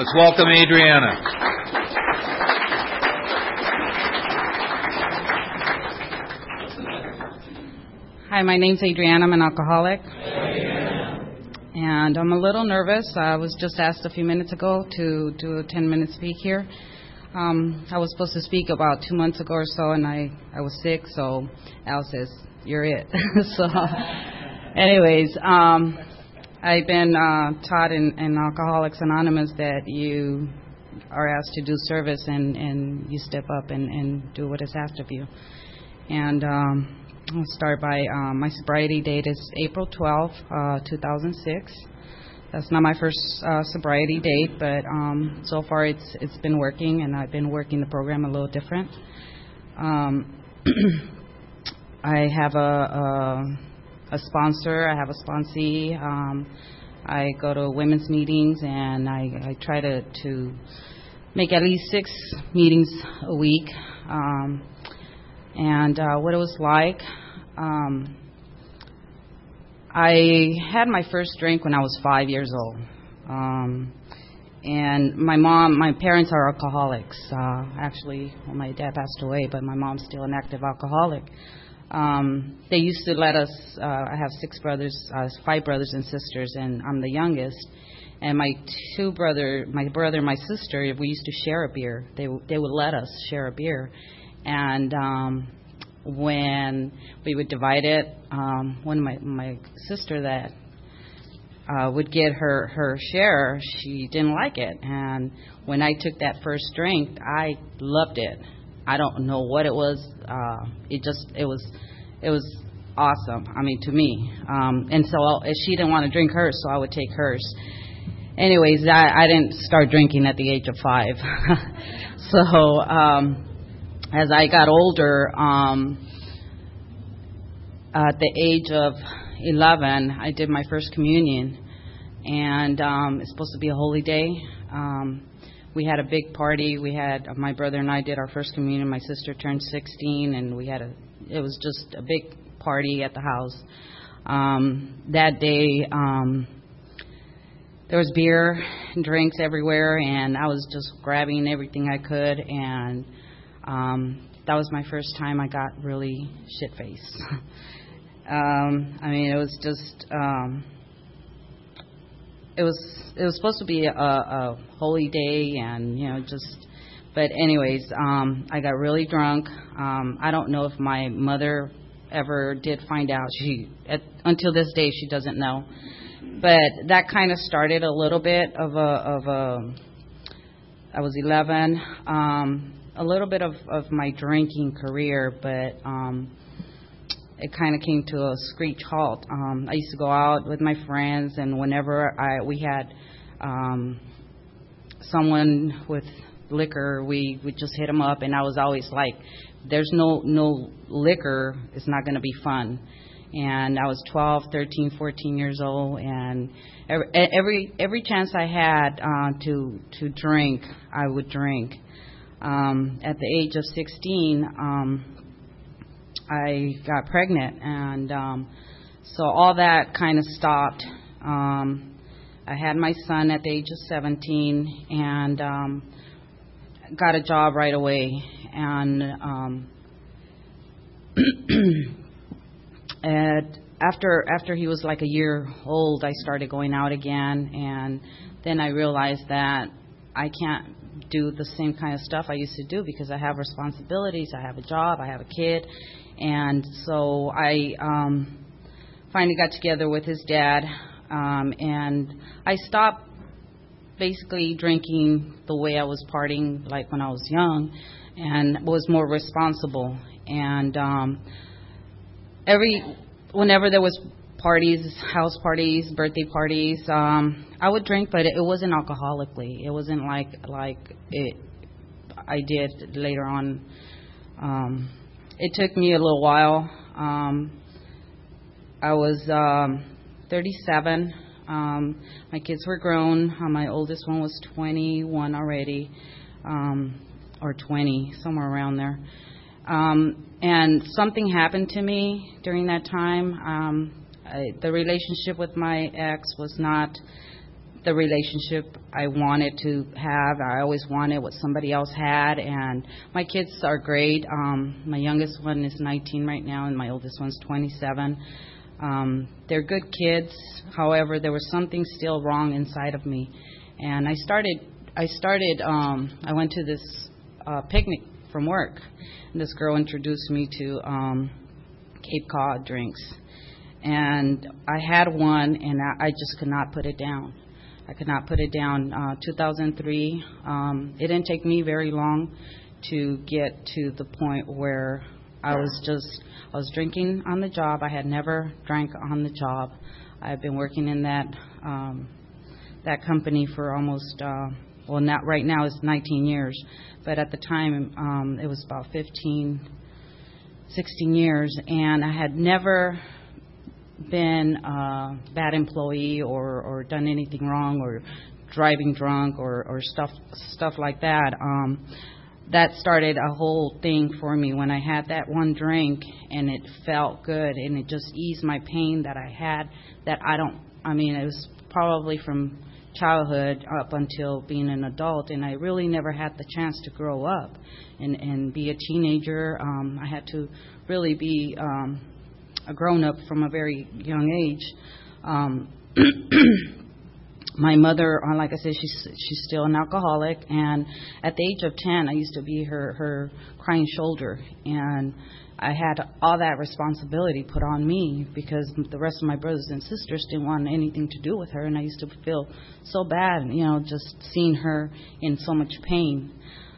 Let's welcome Adriana. Hi, my name's Adriana. I'm an alcoholic. And I'm a little nervous. I was just asked a few minutes ago to do a 10-minute speak here. I was supposed to speak about 2 months ago or so, and I was sick, so Al says, you're it. So, anyways, I've been taught in Alcoholics Anonymous that you are asked to do service and you step up and do what is asked of you. And I'll start by my sobriety date is April 12, 2006. That's not my first sobriety date, but so far it's been working, and I've been working the program a little different. I have a sponsor. I have a sponsee. I go to women's meetings, and I try to make at least 6 meetings a week. And what it was like, I had my first drink when I was 5 years old. And my parents are alcoholics. Actually, well, my dad passed away, but my mom's still an active alcoholic. They used to let us, I have 5 brothers and sisters, and I'm the youngest. And my brother and my sister, we used to share a beer. They would let us share a beer. And when we would divide it, one of my sister that would get her share, she didn't like it. And when I took that first drink, I loved it. I don't know what it was. It was awesome. I mean, to me. And so she didn't want to drink hers, so I would take hers. Anyways, I didn't start drinking at the age of 5. So as I got older, at the age of 11, I did my first communion, and it's supposed to be a holy day. We had a big party. My brother and I did our first communion. My sister turned 16, and it was just a big party at the house. That day, there was beer and drinks everywhere, and I was just grabbing everything I could, and that was my first time I got really shit-faced. I mean, it was just, it was supposed to be a holy day, and, but anyways, I got really drunk. I don't know if my mother ever did find out. Until this day, she doesn't know. But that kind of started a little bit of I was 11, a little bit of my drinking career, but it kind of came to a screech halt. I used to go out with my friends, and whenever we had someone with liquor, we would just hit them up, and I was always like, there's no liquor, it's not going to be fun. And I was 12, 13, 14 years old, and every chance I had to drink, I would drink. At the age of 16, I got pregnant, and so all that kind of stopped. I had my son at the age of 17, and got a job right away. And after he was like a year old, I started going out again, and then I realized that I can't do the same kind of stuff I used to do because I have responsibilities. I have a job. I have a kid. And so I finally got together with his dad, and I stopped basically drinking the way I was partying like when I was young, and was more responsible. And whenever there was parties, house parties, birthday parties, I would drink, but it wasn't alcoholically. It wasn't like I did later on. It took me a little while. I was 37. My kids were grown. My oldest one was 21 already, or 20, somewhere around there. And something happened to me during that time. The relationship with my ex was not the relationship I wanted to have. I always wanted what somebody else had, and my kids are great. My youngest one is 19 right now, and my oldest one's 27. They're good kids. However, there was something still wrong inside of me, and I went to this picnic from work, and this girl introduced me to Cape Cod drinks, and I had one, and I just could not put it down. I could not put it down. 2003, it didn't take me very long to get to the point where I was drinking on the job. I had never drank on the job. I've been working in that company for almost, not right now it's 19 years, but at the time it was about 16 years, and I had never been a bad employee or done anything wrong or driving drunk or stuff like that. That started a whole thing for me when I had that one drink, and it felt good, and it just eased my pain that I had. It was probably from childhood up until being an adult, and I really never had the chance to grow up and be a teenager. I had to really be a grown-up from a very young age. My mother, like I said, she's still an alcoholic, and at the age of 10, I used to be her crying shoulder, and I had all that responsibility put on me because the rest of my brothers and sisters didn't want anything to do with her, and I used to feel so bad, just seeing her in so much pain.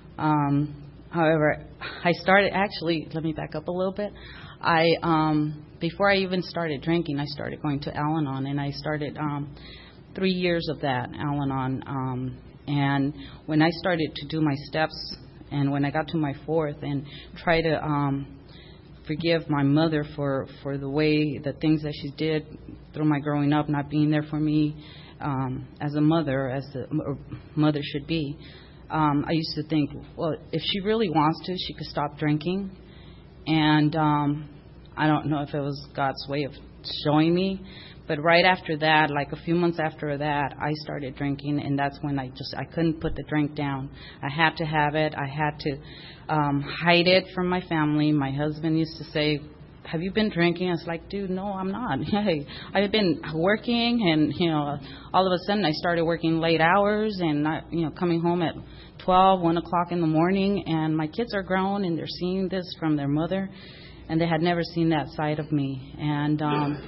However, let me back up a little bit. Before I even started drinking, I started going to Al-Anon, and I started 3 years of that, Al-Anon. And when I started to do my steps, and when I got to my fourth, and try to forgive my mother for the things that she did through my growing up, not being there for me as a mother, as a mother should be, I used to think, well, if she really wants to, she could stop drinking. And I don't know if it was God's way of showing me, but right after that, like a few months after that, I started drinking, and that's when I couldn't put the drink down. I had to have it. I had to hide it from my family. My husband used to say, "Have you been drinking?" I was like, "Dude, no, I'm not. Hey, I've been working, and all of a sudden I started working late hours, and coming home at 1 o'clock in the morning, and my kids are grown, and they're seeing this from their mother, and they had never seen that side of me, and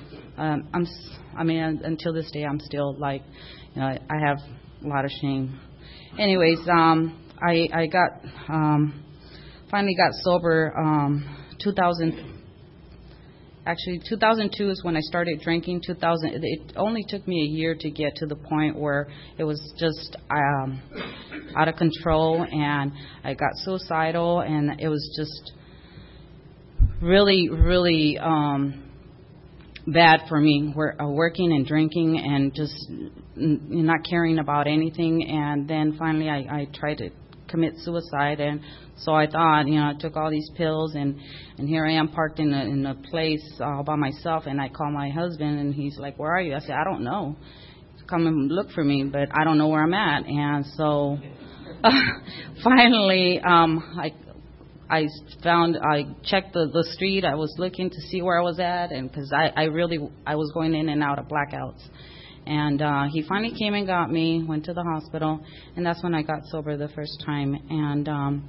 until this day, I'm still like, I have a lot of shame. Anyways, I finally got sober. 2002 is when I started drinking. It only took me a year to get to the point where it was just out of control, and I got suicidal, and it was just really, really bad for me. Working and drinking and just not caring about anything. And then finally I tried to commit suicide, and so I thought, I took all these pills, and here I am parked in a place all by myself, and I call my husband, and he's like, "Where are you?" I said, "I don't know. Come and look for me, but I don't know where I'm at." And so finally I checked the street. I was looking to see where I was at, and because I was going in and out of blackouts. And he finally came and got me, went to the hospital, and that's when I got sober the first time. And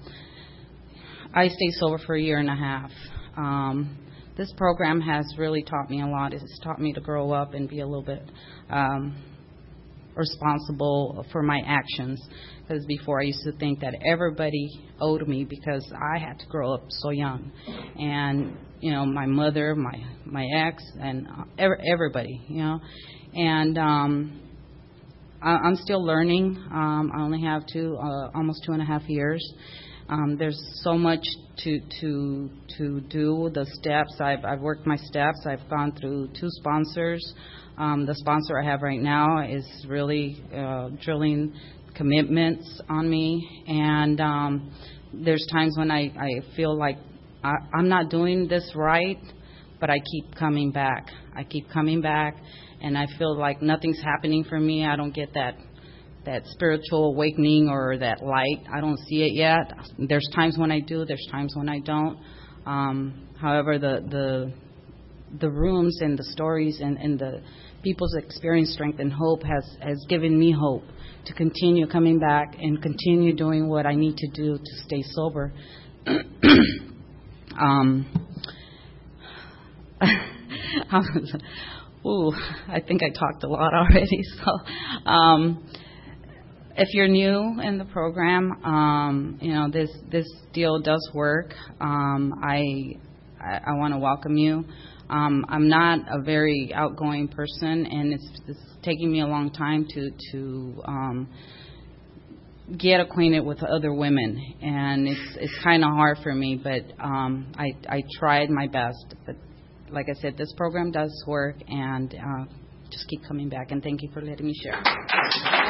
I stayed sober for a year and a half. This program has really taught me a lot. It's taught me to grow up and be a little bit responsible for my actions. Because before I used to think that everybody owed me because I had to grow up so young. And, my mother, my ex, and everybody, And I'm still learning. I only have almost 2.5 years. There's so much to do. The steps, I've worked my steps. I've gone through 2 sponsors. The sponsor I have right now is really drilling commitments on me. And there's times when I feel like I'm not doing this right, but I keep coming back. I keep coming back, and I feel like nothing's happening for me. I don't get that spiritual awakening or that light. I don't see it yet. There's times when I do. There's times when I don't. However, the rooms and the stories and the people's experience, strength, and hope has given me hope to continue coming back and continue doing what I need to do to stay sober. I think I talked a lot already. So, if you're new in the program, this deal does work. I want to welcome you. I'm not a very outgoing person, and it's taking me a long time to get acquainted with other women, and it's kind of hard for me, but I tried my best. But like I said, this program does work, and just keep coming back, and thank you for letting me share.